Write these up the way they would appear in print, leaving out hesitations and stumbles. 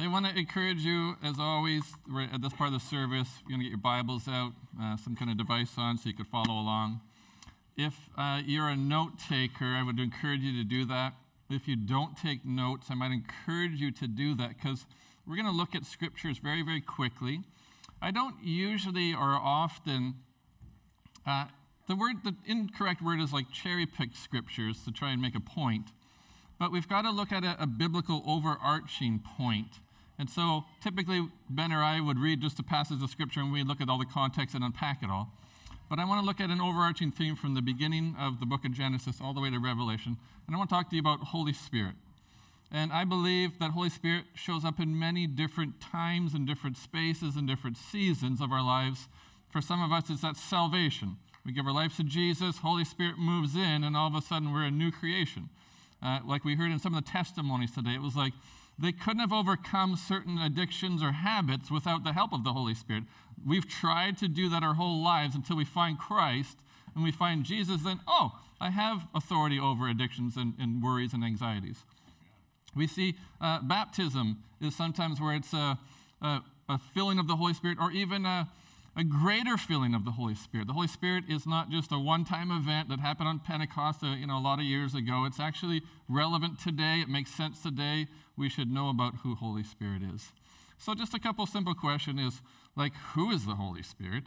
I want to encourage you, as always, right at this part of the service, you're going to get your Bibles out, some kind of device on so you could follow along. If you're a note taker, I would encourage you to do that. If you don't take notes, I might encourage you to do that because we're going to look at scriptures very, very quickly. I don't usually or often, the incorrect word is like cherry pick scriptures to try and make a point. But we've got to look at a biblical overarching point. And so typically, Ben or I would read just a passage of Scripture and we'd look at all the context and unpack it all. But I want to look at an overarching theme from the beginning of the book of Genesis all the way to Revelation. And I want to talk to you about Holy Spirit. And I believe that Holy Spirit shows up in many different times and different spaces and different seasons of our lives. For some of us, it's that salvation. We give our lives to Jesus, Holy Spirit moves in, and all of a sudden we're a new creation. Like we heard in some of the testimonies today, it was like they couldn't have overcome certain addictions or habits without the help of the Holy Spirit. We've tried to do that our whole lives until we find Christ and we find Jesus, then, I have authority over addictions and worries and anxieties. We see baptism is sometimes where it's a filling of the Holy Spirit or even a greater filling of the Holy Spirit. The Holy Spirit is not just a one-time event that happened on Pentecost a lot of years ago. It's actually relevant today. It makes sense today. We should know about who Holy Spirit is. So just a couple simple questions is, like, who is the Holy Spirit?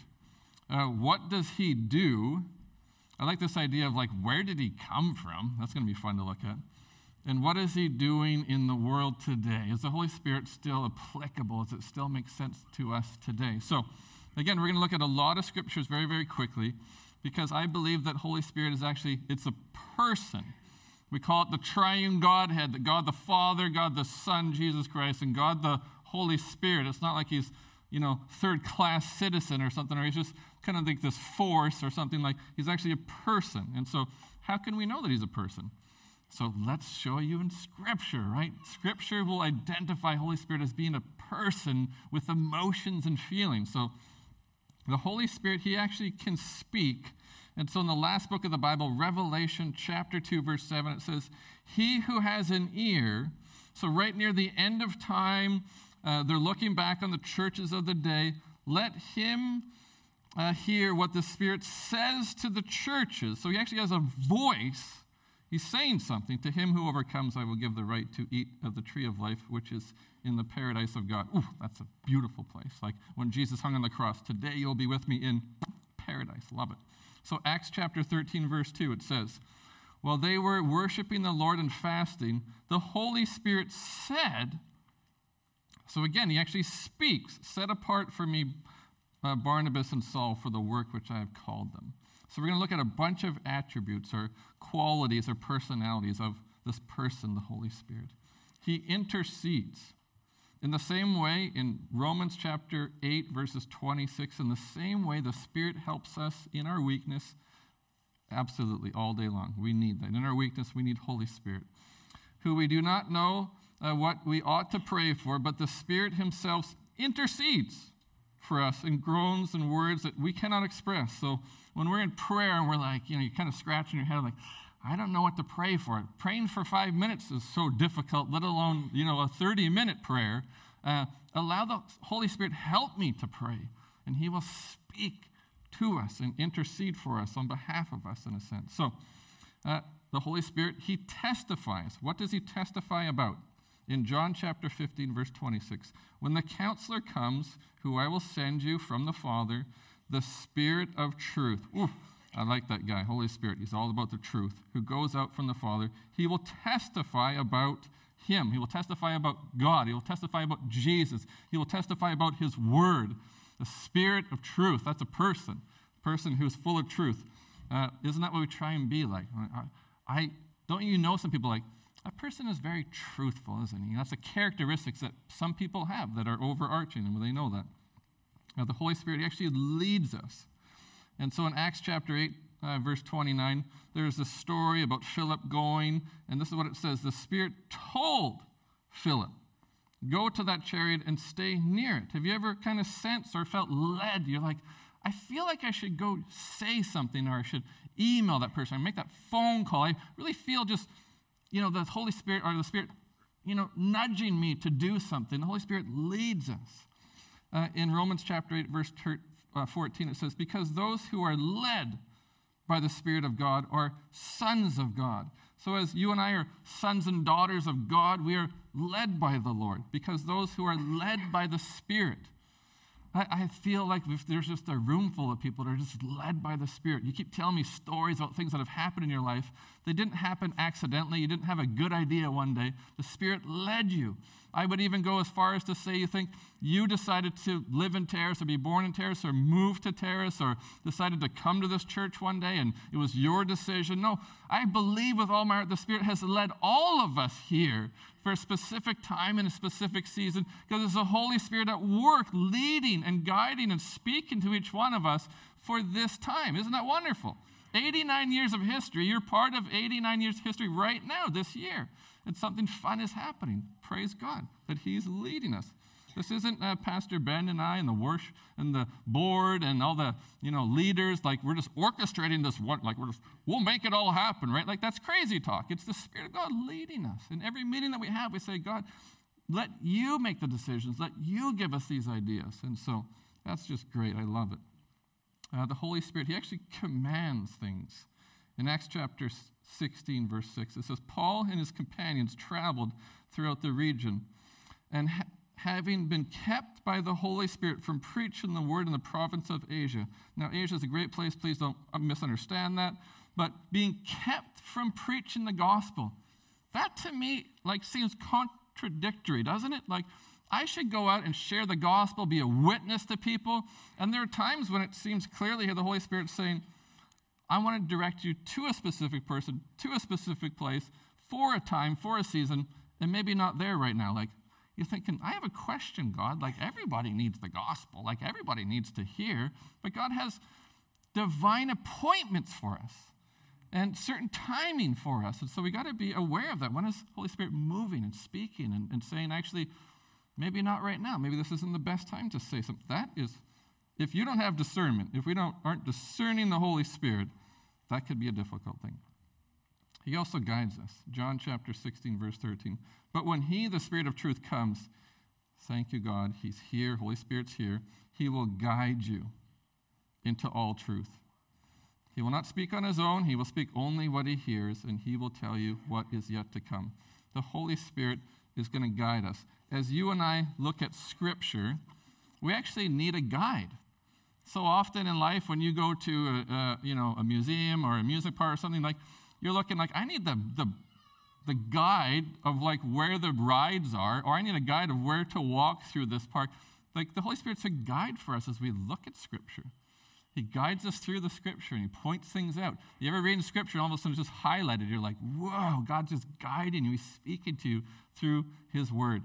What does he do? I like this idea of, like, where did he come from? That's going to be fun to look at. And what is he doing in the world today? Is the Holy Spirit still applicable? Does it still make sense to us today? So, again, we're going to look at a lot of scriptures very, very quickly because I believe that Holy Spirit is actually, it's a person. We call it the triune Godhead, that God the Father, God the Son, Jesus Christ, and God the Holy Spirit. It's not like he's, third-class citizen or something, or he's just kind of like this force or something like, he's actually a person. And so how can we know that he's a person? So let's show you in Scripture, right? Scripture will identify Holy Spirit as being a person with emotions and feelings. So the Holy Spirit, he actually can speak. And so in the last book of the Bible, Revelation chapter 2, verse 7, it says, he who has an ear, so right near the end of time, they're looking back on the churches of the day, let him hear what the Spirit says to the churches. So he actually has a voice. He's saying something. To him who overcomes, I will give the right to eat of the tree of life, which is in the paradise of God. Ooh, that's a beautiful place. Like when Jesus hung on the cross, today you'll be with me in paradise. Love it. So Acts chapter 13, verse 2, it says, while they were worshiping the Lord and fasting, the Holy Spirit said, so again, he actually speaks, set apart for me Barnabas and Saul for the work which I have called them. So we're going to look at a bunch of attributes or qualities or personalities of this person, the Holy Spirit. He intercedes. In the same way, in Romans chapter 8, verses 26, in the same way the Spirit helps us in our weakness, absolutely, all day long. We need that. In our weakness, we need Holy Spirit, who we do not know what we ought to pray for, but the Spirit himself intercedes for us in groans and words that we cannot express. So when we're in prayer and we're like, you're kind of scratching your head like, I don't know what to pray for. Praying for 5 minutes is so difficult, let alone, a 30-minute prayer. Allow the Holy Spirit help me to pray, and he will speak to us and intercede for us on behalf of us in a sense. So the Holy Spirit, he testifies. What does he testify about? In John chapter 15, verse 26, when the counselor comes, who I will send you from the Father, the Spirit of truth. Ooh, I like that guy, Holy Spirit. He's all about the truth. Who goes out from the Father. He will testify about him. He will testify about God. He will testify about Jesus. He will testify about his word. The Spirit of truth. That's a person who's full of truth. Isn't that what we try and be like? Don't you know some people like, that person is very truthful, isn't he? That's a characteristics that some people have that are overarching, and they know that. Now, the Holy Spirit actually leads us. And so in Acts chapter 8, verse 29, there's a story about Philip going, and this is what it says. The Spirit told Philip, go to that chariot and stay near it. Have you ever kind of sensed or felt led? You're like, I feel like I should go say something, or I should email that person, or make that phone call. I really feel just, the Holy Spirit, or the Spirit nudging me to do something. The Holy Spirit leads us. In Romans chapter 8, verse 14, it says, because those who are led by the Spirit of God are sons of God. So as you and I are sons and daughters of God, we are led by the Lord, because those who are led by the Spirit, I feel like if there's just a room full of people that are just led by the Spirit. You keep telling me stories about things that have happened in your life. They didn't happen accidentally. You didn't have a good idea one day. The Spirit led you. I would even go as far as to say you think you decided to live in Terrace or be born in Terrace or move to Terrace or decided to come to this church one day and it was your decision. No, I believe with all my heart the Spirit has led all of us here for a specific time and a specific season, because it's the Holy Spirit at work leading and guiding and speaking to each one of us for this time. Isn't that wonderful? 89 years of history. You're part of 89 years of history right now, this year. And something fun is happening. Praise God that He's leading us. This isn't Pastor Ben and I and the worship and the board and all the leaders, like we're just orchestrating this one, like we'll make it all happen, right? Like that's crazy talk. It's the Spirit of God leading us. In every meeting that we have, we say, God, let you make the decisions. Let you give us these ideas. And so that's just great. I love it. The Holy Spirit, He actually commands things. In Acts chapter 16, verse 6, it says, Paul and his companions traveled throughout the region, and having been kept by the Holy Spirit from preaching the word in the province of Asia. Now, Asia is a great place. Please don't misunderstand that. But being kept from preaching the gospel, that to me seems contradictory, doesn't it? Like, I should go out and share the gospel, be a witness to people. And there are times when it seems clearly here the Holy Spirit saying, I want to direct you to a specific person, to a specific place, for a time, for a season, and maybe not there right now. Like, you're thinking, I have a question, God. Like, everybody needs the gospel. Like, everybody needs to hear. But God has divine appointments for us and certain timing for us. And so we got to be aware of that. When is the Holy Spirit moving and speaking and saying, actually, maybe not right now. Maybe this isn't the best time to say something. That is, if you don't have discernment, if we aren't discerning the Holy Spirit, that could be a difficult thing. He also guides us. John chapter 16, verse 13. But when He, the Spirit of truth, comes, thank you, God, He's here, Holy Spirit's here, He will guide you into all truth. He will not speak on His own. He will speak only what He hears, and He will tell you what is yet to come. The Holy Spirit is going to guide us. As you and I look at Scripture, we actually need a guide. So often in life, when you go to a museum or a music park or something, like you're looking like, I need the guide of like where the rides are, or I need a guide of where to walk through this park. Like the Holy Spirit's a guide for us as we look at Scripture. He guides us through the Scripture and He points things out. You ever read in Scripture and all of a sudden it's just highlighted? You're like, whoa, God's just guiding you. He's speaking to you through His Word.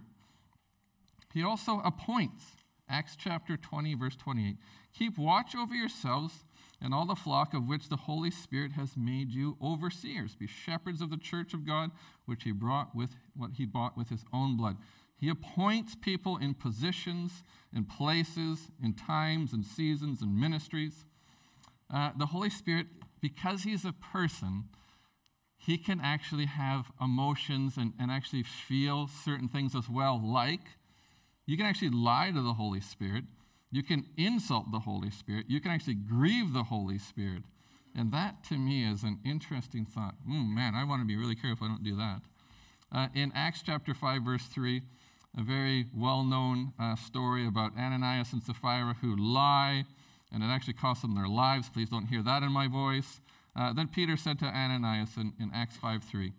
He also appoints. Acts chapter 20, verse 28. Keep watch over yourselves and all the flock of which the Holy Spirit has made you overseers. Be shepherds of the church of God, which He brought with what He bought with His own blood. He appoints people in positions, in places, in times, and seasons, and ministries. The Holy Spirit, because He's a person, He can actually have emotions and actually feel certain things as well. Like, you can actually lie to the Holy Spirit. You can insult the Holy Spirit. You can actually grieve the Holy Spirit. And that, to me, is an interesting thought. Man, I want to be really careful I don't do that. In Acts chapter 5, verse 3, a very well-known story about Ananias and Sapphira who lie, and it actually cost them their lives. Please don't hear that in my voice. Then Peter said to Ananias in Acts 5:3,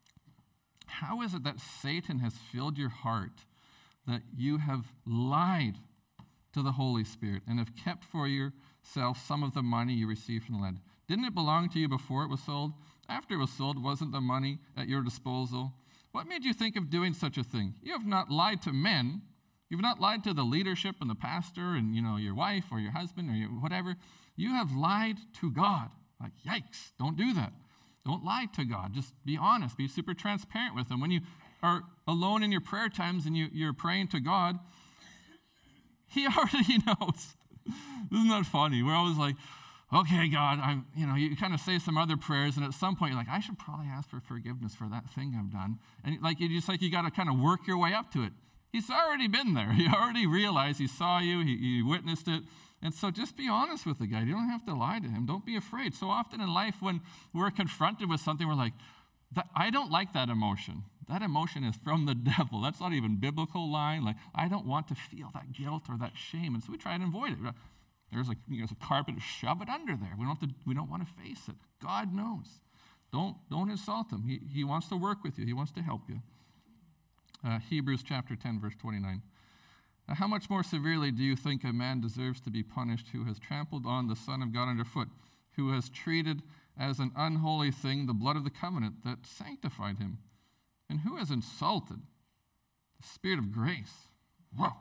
how is it that Satan has filled your heart that you have lied to the Holy Spirit and have kept for yourself some of the money you received from the land? Didn't it belong to you before it was sold? After it was sold, wasn't the money at your disposal? What made you think of doing such a thing? You have not lied to men. You've not lied to the leadership and the pastor and, your wife or your husband or whatever. You have lied to God. Like, yikes, don't do that. Don't lie to God. Just be honest. Be super transparent with Him. When you are alone in your prayer times and you're praying to God, He already knows. Isn't that funny? We're always like, okay, God, you kind of say some other prayers, and at some point you're like, I should probably ask for forgiveness for that thing I've done. And you got to kind of work your way up to it. He's already been there. He already realized, he saw you, he witnessed it. And so just be honest with the guy. You don't have to lie to him. Don't be afraid. So often in life when we're confronted with something, we're like, I don't like that emotion. That emotion is from the devil. That's not even biblical line. Like, I don't want to feel that guilt or that shame. And so we try to avoid it. There's a carpet, shove it under there. We don't want to face it. God knows. Don't insult him. He wants to work with you. He wants to help you. Hebrews chapter 10, verse 29. How much more severely do you think a man deserves to be punished who has trampled on the Son of God underfoot, who has treated as an unholy thing the blood of the covenant that sanctified him, and who has insulted the Spirit of grace? Whoa.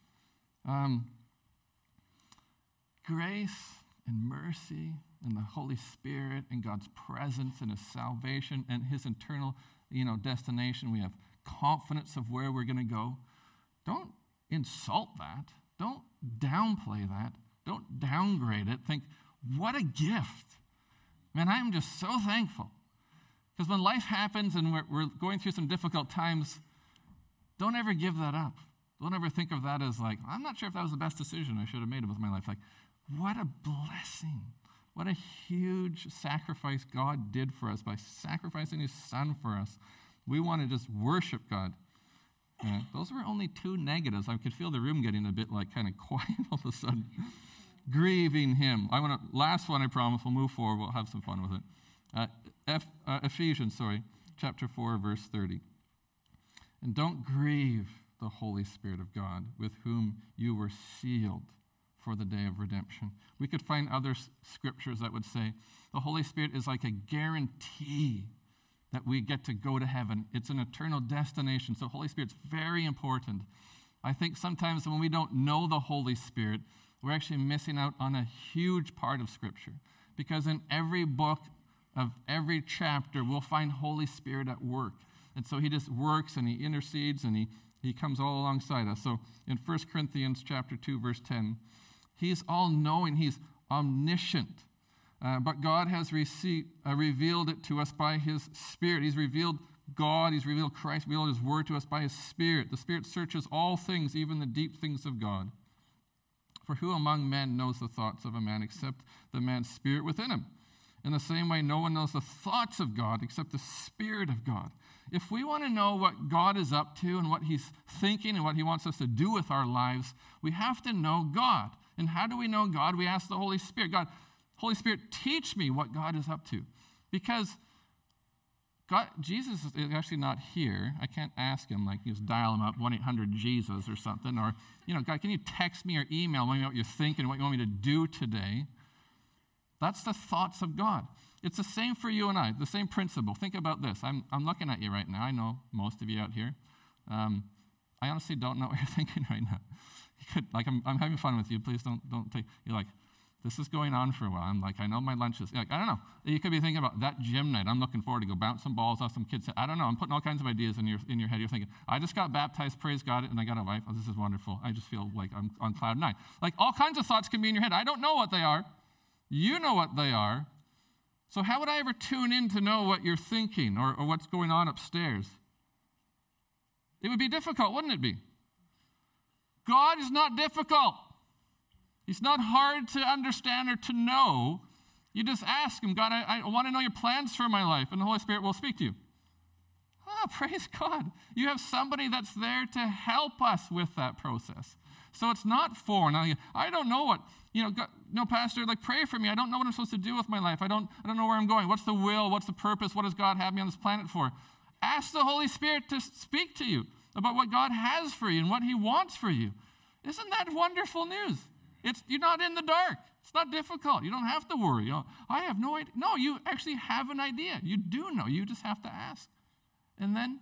Grace and mercy and the Holy Spirit and God's presence and his salvation and his eternal, destination. We have confidence of where we're going to go. Don't insult that. Don't downplay that. Don't downgrade it. Think, what a gift. Man, I am just so thankful. Because when life happens and we're going through some difficult times, don't ever give that up. Don't ever think of that as like, I'm not sure if that was the best decision I should have made with my life. Like, what a blessing. What a huge sacrifice God did for us by sacrificing his Son for us. We want to just worship God. Those were only two negatives. I could feel the room getting a bit like kind of quiet all of a sudden. Grieving him. Last one, I promise. We'll move forward. We'll have some fun with it. Ephesians, chapter 4, verse 30. And don't grieve the Holy Spirit of God, with whom you were sealed for the day of redemption. We could find other scriptures that would say the Holy Spirit is like a guarantee that we get to go to heaven. It's an eternal destination. So Holy Spirit's very important. I think sometimes when we don't know the Holy Spirit, we're actually missing out on a huge part of Scripture. Because in every book of every chapter, we'll find Holy Spirit at work. And so he just works and he intercedes and he comes all alongside us. So in 1 Corinthians chapter 2, verse 10, he's all-knowing, he's omniscient. But God has revealed it to us by his Spirit. He's revealed God, he's revealed Christ, revealed his word to us by his Spirit. The Spirit searches all things, even the deep things of God. For who among men knows the thoughts of a man except the man's spirit within him? In the same way, no one knows the thoughts of God except the Spirit of God. If we want to know what God is up to and what he's thinking and what he wants us to do with our lives, we have to know God. And how do we know God? We ask the Holy Spirit. God, Holy Spirit, teach me what God is up to. Because Jesus is actually not here. I can't ask him, just dial him up, 1-800-JESUS or something. Or, God, can you text me or email me what you're thinking, what you want me to do today? That's the thoughts of God. It's the same for you and I, the same principle. Think about this. I'm looking at you right now. I know most of you out here. I honestly don't know what you're thinking right now. You could, I'm having fun with you. Please don't take, you're like, this is going on for a while. I'm like, I know my lunch is, I don't know. You could be thinking about that gym night. I'm looking forward to go bounce some balls off some kids. I don't know. I'm putting all kinds of ideas in your head. You're thinking, I just got baptized, praise God, and I got a wife. Oh, this is wonderful. I just feel like I'm on cloud nine. All kinds of thoughts can be in your head. I don't know what they are. You know what they are. So how would I ever tune in to know what you're thinking or what's going on upstairs? It would be difficult, wouldn't it be? God is not difficult. He's not hard to understand or to know. You just ask him, God, I want to know your plans for my life, and the Holy Spirit will speak to you. Praise God. You have somebody that's there to help us with that process. So it's not foreign. I don't know what, God, no, Pastor, pray for me. I don't know what I'm supposed to do with my life. I don't know where I'm going. What's the will? What's the purpose? What does God have me on this planet for? Ask the Holy Spirit to speak to you about what God has for you and what he wants for you. Isn't that wonderful news? You're not in the dark. It's not difficult. You don't have to worry. I have no idea. No, you actually have an idea. You do know. You just have to ask. And then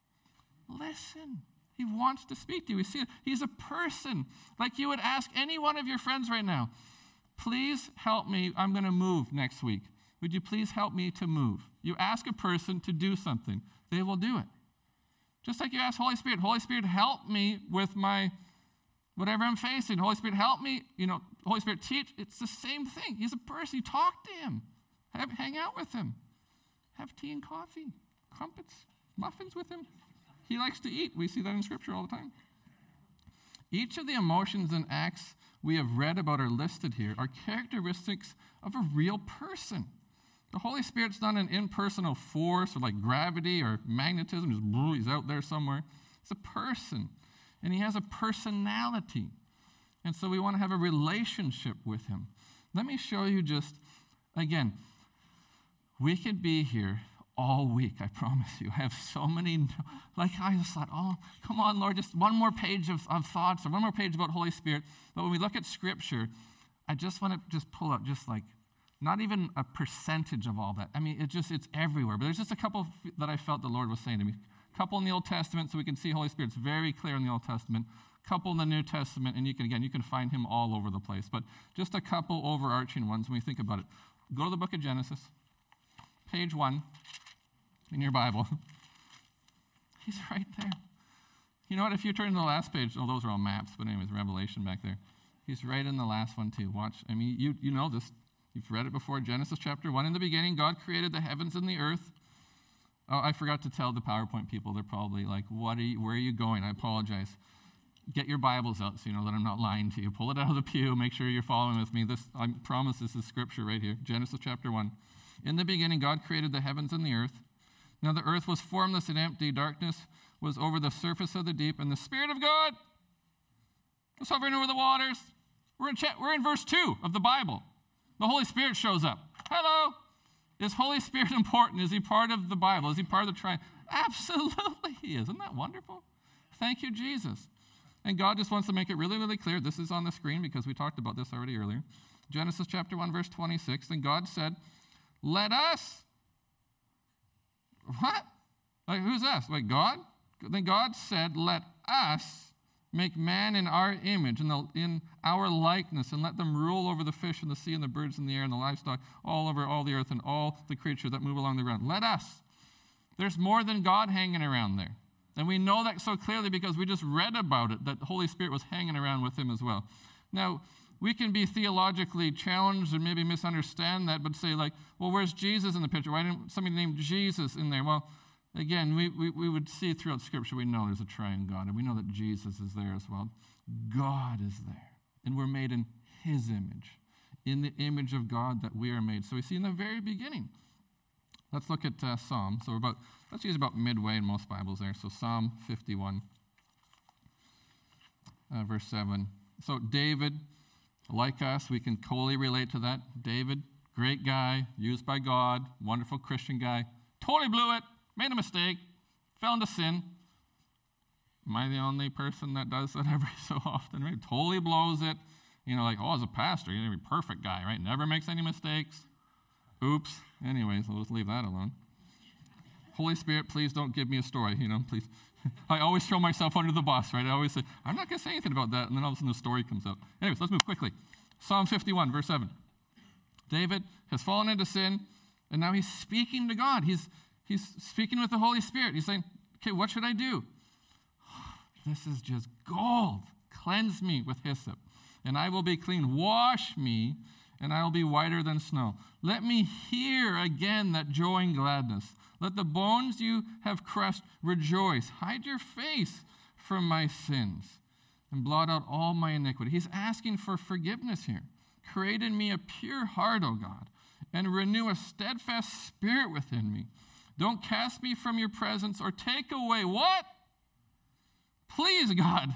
listen. He wants to speak to you. We see it. He's a person. Like you would ask any one of your friends right now, please help me. I'm going to move next week. Would you please help me to move? You ask a person to do something. They will do it. Just like you ask Holy Spirit, help me with my whatever I'm facing, Holy Spirit, help me. Holy Spirit, teach. It's the same thing. He's a person. You talk to him. Hang out with him. Have tea and coffee, crumpets, muffins with him. He likes to eat. We see that in Scripture all the time. Each of the emotions and acts we have read about or listed here are characteristics of a real person. The Holy Spirit's not an impersonal force or like gravity or magnetism, just he's out there somewhere. It's a person, and he has a personality. And so we want to have a relationship with him. Let me show you just, again, we could be here all week, I promise you. I have so many, I just thought, oh, come on, Lord, just one more page of thoughts or one more page about Holy Spirit. But when we look at Scripture, I just want to just pull up not even a percentage of all that. I mean, it's everywhere. But there's just a couple that I felt the Lord was saying to me. A couple in the Old Testament, so we can see Holy Spirit's very clear in the Old Testament. A couple in the New Testament, and you can find him all over the place. But just a couple overarching ones when we think about it. Go to the book of Genesis, page 1 in your Bible. He's right there. You know what? If you turn to the last page, those are all maps, but anyways, Revelation back there. He's right in the last one too. Watch. I mean, you know this. You've read it before. Genesis chapter 1. In the beginning, God created the heavens and the earth. Oh, I forgot to tell the PowerPoint people. They're probably like, where are you going? I apologize. Get your Bibles out so you know that I'm not lying to you. Pull it out of the pew. Make sure you're following with me. I promise this is Scripture right here. Genesis chapter 1. In the beginning, God created the heavens and the earth. Now the earth was formless and empty. Darkness was over the surface of the deep. And the Spirit of God was hovering over the waters. We're in verse 2 of the Bible. The Holy Spirit shows up. Hello. Is Holy Spirit important? Is he part of the Bible? Is he part of the triune? Absolutely he is. Isn't that wonderful? Thank you, Jesus. And God just wants to make it really, really clear. This is on the screen because we talked about this already earlier. Genesis chapter 1, verse 26. Then God said, let us. What? Like, who's us? Like, God? Then God said, let us make man in our image, in our likeness, and let them rule over the fish in the sea and the birds in the air and the livestock, all over all the earth and all the creatures that move along the ground. Let us. There's more than God hanging around there. And we know that so clearly because we just read about it, that the Holy Spirit was hanging around with him as well. Now, we can be theologically challenged and maybe misunderstand that, but say like, well, where's Jesus in the picture? Why didn't somebody name Jesus in there? Well, again, we would see throughout Scripture, we know there's a triune God, and we know that Jesus is there as well. God is there, and we're made in his image, in the image of God that we are made. So we see in the very beginning. Let's look at Psalm. So let's use about midway in most Bibles there. So Psalm 51, verse 7. So David, like us, we can totally relate to that. David, great guy, used by God, wonderful Christian guy, totally blew it. Made a mistake, fell into sin. Am I the only person that does that every so often, right? Totally blows it. As a pastor, you're going to be a perfect guy, right? Never makes any mistakes. Oops. Anyways, we'll just leave that alone. Holy Spirit, please don't give me a story, please. I always throw myself under the bus, right? I always say, I'm not going to say anything about that, and then all of a sudden the story comes out. Anyways, let's move quickly. Psalm 51, verse 7. David has fallen into sin, and now he's speaking to God. He's speaking with the Holy Spirit. He's saying, okay, what should I do? This is just gold. Cleanse me with hyssop, and I will be clean. Wash me, and I will be whiter than snow. Let me hear again that joy and gladness. Let the bones you have crushed rejoice. Hide your face from my sins and blot out all my iniquity. He's asking for forgiveness here. Create in me a pure heart, O God, and renew a steadfast spirit within me. Don't cast me from your presence or take away what? Please, God.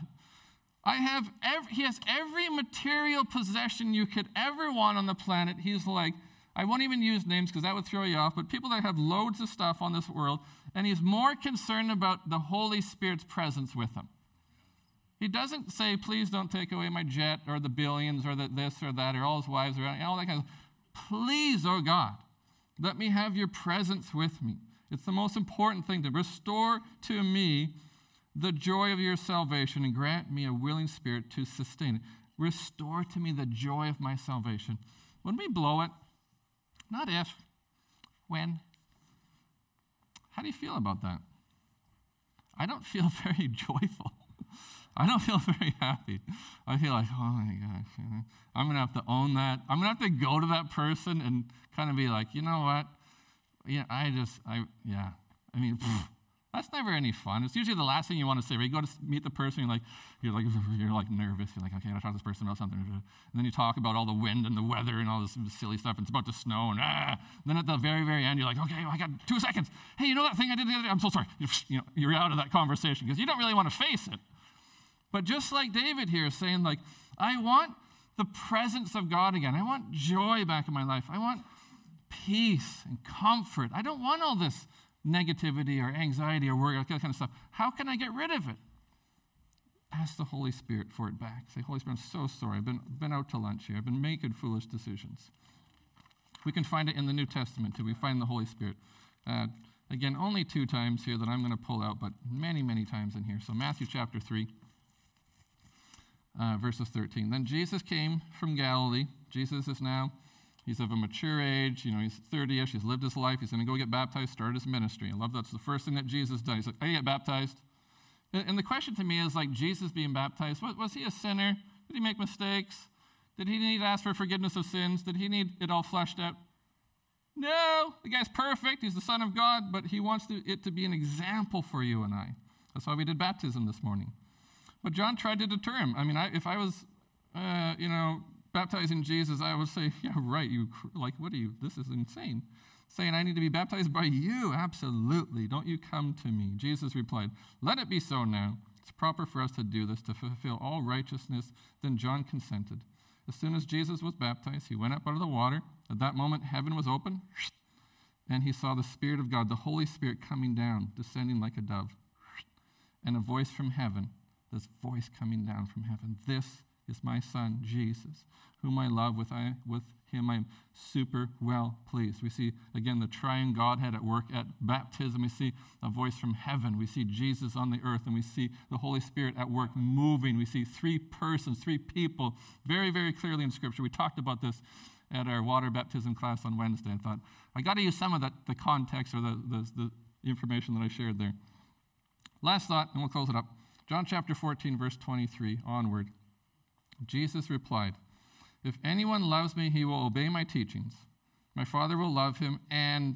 He has every material possession you could ever want on the planet. He's like, I won't even use names because that would throw you off, but people that have loads of stuff on this world, and he's more concerned about the Holy Spirit's presence with him. He doesn't say, please don't take away my jet or the billions or this or that or all his wives or all that kind of stuff. Please, oh God, let me have your presence with me. It's the most important thing to restore to me the joy of your salvation and grant me a willing spirit to sustain it. Restore to me the joy of my salvation. When we blow it, not if, when. How do you feel about that? I don't feel very joyful. I don't feel very happy. I feel like, oh my gosh, I'm going to have to own that. I'm going to have to go to that person and kind of be like, you know what? Yeah, I mean, that's never any fun. It's usually the last thing you want to say, right? You go to meet the person, you're like nervous. You're like, okay, I talk to this person about something. And then you talk about all the wind and the weather and all this silly stuff. And it's about to snow. And then at the very, very end, you're like, okay, I got 2 seconds. Hey, you know that thing I did the other day? I'm so sorry. You're out of that conversation because you don't really want to face it. But just like David here is saying, like, I want the presence of God again. I want joy back in my life. I want peace and comfort. I don't want all this negativity or anxiety or worry, that kind of stuff. How can I get rid of it? Ask the Holy Spirit for it back. Say, Holy Spirit, I'm so sorry. I've been out to lunch here. I've been making foolish decisions. We can find it in the New Testament too. We find the Holy Spirit. Again, only 2 times here that I'm going to pull out, but many, many times in here. So Matthew chapter 3. Verses 13. Then Jesus came from Galilee. Jesus is now, he's of a mature age. He's 30-ish. He's lived his life. He's going to go get baptized, start his ministry. I love that's the first thing that Jesus did. He's like, I get baptized. And the question to me is, like, Jesus being baptized, was he a sinner? Did he make mistakes? Did he need to ask for forgiveness of sins? Did he need it all fleshed out? No. The guy's perfect. He's the Son of God, but he wants it to be an example for you and I. That's why we did baptism this morning. But John tried to deter him. I mean, if I was, baptizing Jesus, I would say, yeah, right. What are you? This is insane. Saying I need to be baptized by you. Absolutely. Don't you come to me. Jesus replied, let it be so now. It's proper for us to do this to fulfill all righteousness. Then John consented. As soon as Jesus was baptized, he went up out of the water. At that moment, heaven was open, and he saw the Spirit of God, the Holy Spirit, coming down, descending like a dove, and a voice from heaven. This voice coming down from heaven. This is my Son, Jesus, whom I love. With him I am super well pleased. We see, again, the triune Godhead at work at baptism. We see a voice from heaven. We see Jesus on the earth, and we see the Holy Spirit at work moving. We see 3 persons, 3 people, very, very clearly in Scripture. We talked about this at our water baptism class on Wednesday. I thought, I got to use some of the context or the information that I shared there. Last thought, and we'll close it up. John chapter 14, verse 23 onward. Jesus replied, if anyone loves me, he will obey my teachings. My Father will love him, and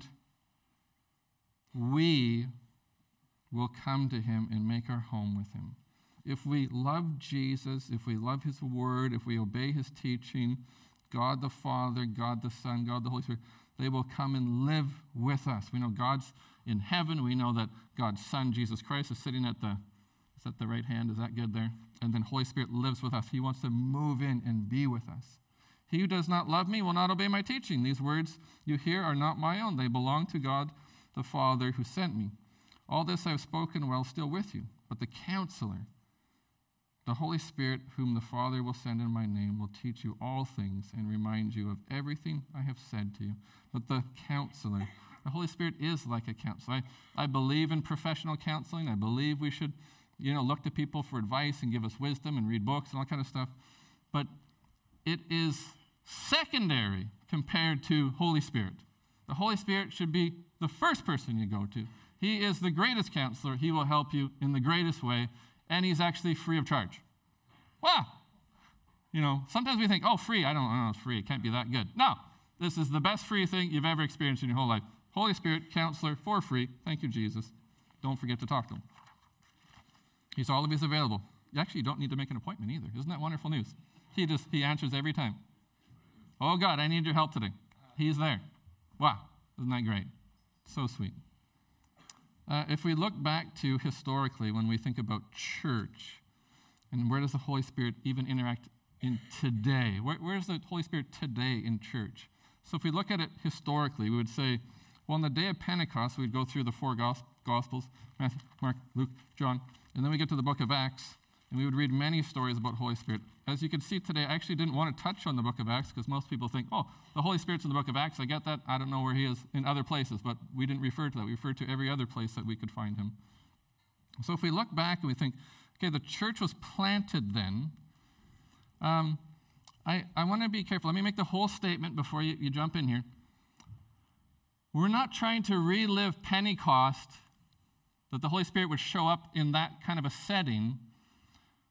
we will come to him and make our home with him. If we love Jesus, if we love his word, if we obey his teaching, God the Father, God the Son, God the Holy Spirit, they will come and live with us. We know God's in heaven. We know that God's Son, Jesus Christ, is sitting at the right hand? Is that good there? And then Holy Spirit lives with us. He wants to move in and be with us. He who does not love me will not obey my teaching. These words you hear are not my own. They belong to God the Father who sent me. All this I have spoken while still with you. But the Counselor, the Holy Spirit, whom the Father will send in my name, will teach you all things and remind you of everything I have said to you. But the Counselor, the Holy Spirit is like a counselor. I believe in professional counseling. I believe we should look to people for advice and give us wisdom and read books and all kind of stuff. But it is secondary compared to Holy Spirit. The Holy Spirit should be the first person you go to. He is the greatest counselor. He will help you in the greatest way, and he's actually free of charge. Wow. Sometimes we think, oh, free. I don't know, it's free. It can't be that good. No, this is the best free thing you've ever experienced in your whole life. Holy Spirit, counselor, for free. Thank you, Jesus. Don't forget to talk to him. He's always available. You don't need to make an appointment either. Isn't that wonderful news? He answers every time. Oh, God, I need your help today. He's there. Wow. Isn't that great? So sweet. If we look back to historically when we think about church, and where does the Holy Spirit even interact in today? Where's the Holy Spirit today in church? So if we look at it historically, we would say, well, on the day of Pentecost, we'd go through the 4 Gospels, Matthew, Mark, Luke, John, and then we get to the book of Acts, and we would read many stories about Holy Spirit. As you can see today, I actually didn't want to touch on the book of Acts because most people think, oh, the Holy Spirit's in the book of Acts. I get that. I don't know where he is in other places, but we didn't refer to that. We referred to every other place that we could find him. So if we look back and we think, okay, the church was planted then, I want to be careful. Let me make the whole statement before you jump in here. We're not trying to relive Pentecost, that the Holy Spirit would show up in that kind of a setting.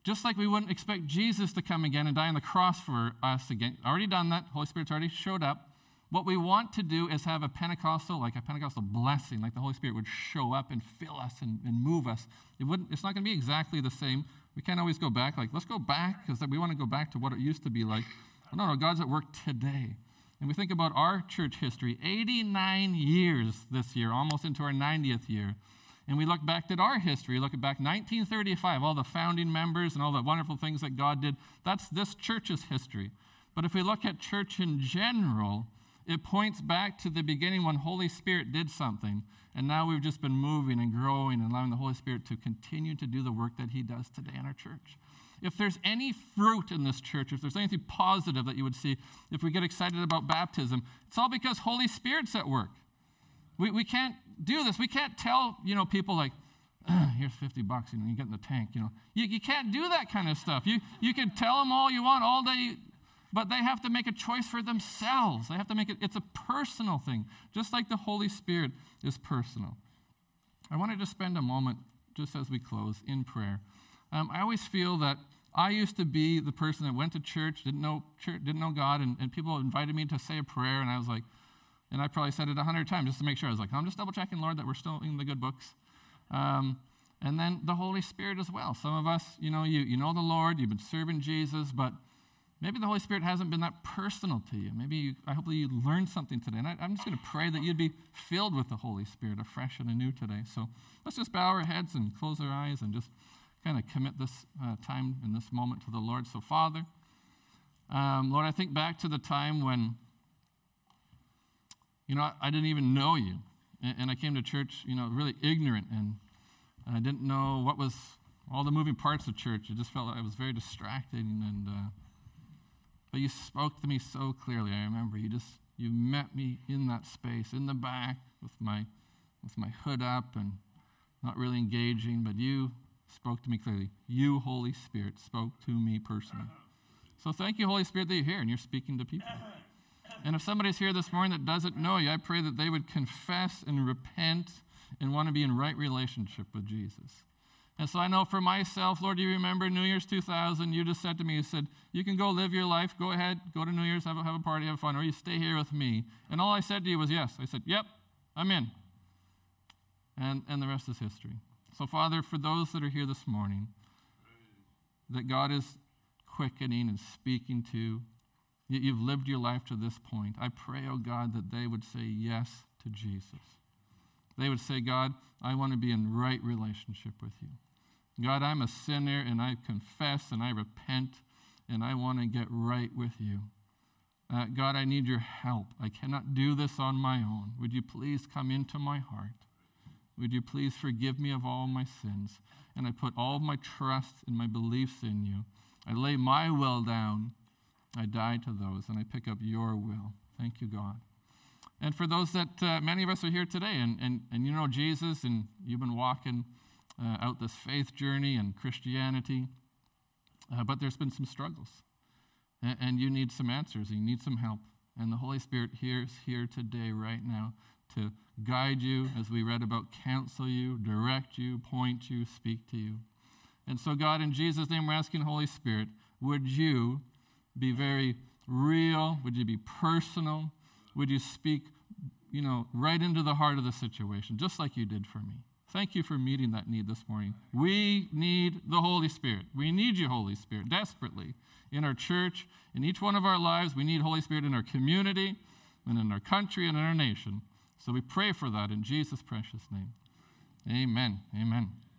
Just like we wouldn't expect Jesus to come again and die on the cross for us again. Already done that. Holy Spirit's already showed up. What we want to do is have a Pentecostal blessing, like the Holy Spirit would show up and fill us and move us. It's not going to be exactly the same. We can't always go back, like, let's go back, because we want to go back to what it used to be like. No, God's at work today. And we think about our church history, 89 years this year, almost into our 90th year. And we look back at our history, look back 1935, all the founding members and all the wonderful things that God did. That's this church's history. But if we look at church in general, it points back to the beginning when Holy Spirit did something. And now we've just been moving and growing and allowing the Holy Spirit to continue to do the work that he does today in our church. If there's any fruit in this church, if there's anything positive that you would see, if we get excited about baptism, it's all because Holy Spirit's at work. We can't do this. We can't tell, people like, here's $50, you get in the tank, You can't do that kind of stuff. You can tell them all you want all day, but they have to make a choice for themselves. They have to it's a personal thing, just like the Holy Spirit is personal. I wanted to spend a moment, just as we close, in prayer. I always feel that I used to be the person that went to church, didn't know God, and people invited me to say a prayer, and I was like, and I probably said it 100 times just to make sure. I was like, I'm just double-checking, Lord, that we're still in the good books. And then the Holy Spirit as well. Some of us, you know the Lord, you've been serving Jesus, but maybe the Holy Spirit hasn't been that personal to you. Hopefully you learned something today. And I'm just going to pray that you'd be filled with the Holy Spirit afresh and anew today. So let's just bow our heads and close our eyes and just kind of commit this time in this moment to the Lord. So Father, Lord, I think back to the time when, I didn't even know you. And I came to church, really ignorant, and I didn't know what was all the moving parts of church. It just felt like it was very distracting, but you spoke to me so clearly. I remember you met me in that space, in the back, with my hood up and not really engaging, but you spoke to me clearly. You, Holy Spirit, spoke to me personally. So thank you, Holy Spirit, that you're here and you're speaking to people. And if somebody's here this morning that doesn't know you, I pray that they would confess and repent and want to be in right relationship with Jesus. And so I know for myself, Lord, you remember New Year's 2000, you just said to me, you said, you can go live your life, go ahead, go to New Year's, have a party, have fun, or you stay here with me. And all I said to you was yes. I said, yep, I'm in. And the rest is history. So Father, for those that are here this morning, that God is quickening and speaking to, you've lived your life to this point. I pray, oh God, that they would say yes to Jesus. They would say, God, I want to be in right relationship with you. God, I'm a sinner, and I confess, and I repent, and I want to get right with you. God, I need your help. I cannot do this on my own. Would you please come into my heart? Would you please forgive me of all my sins? And I put all of my trust and my beliefs in you. I lay my will down. I die to those, and I pick up your will. Thank you, God. And for those that, many of us are here today, and you know Jesus, and you've been walking out this faith journey and Christianity, but there's been some struggles. And you need some answers, you need some help. And the Holy Spirit is here today, right now, to guide you, as we read about, counsel you, direct you, point you, speak to you. And so, God, in Jesus' name, we're asking, Holy Spirit, would you be very real? Would you be personal? Would you speak, right into the heart of the situation, just like you did for me? Thank you for meeting that need this morning. We need the Holy Spirit. We need you, Holy Spirit, desperately. In our church, in each one of our lives, we need Holy Spirit in our community and in our country and in our nation. So we pray for that in Jesus' precious name. Amen. Amen.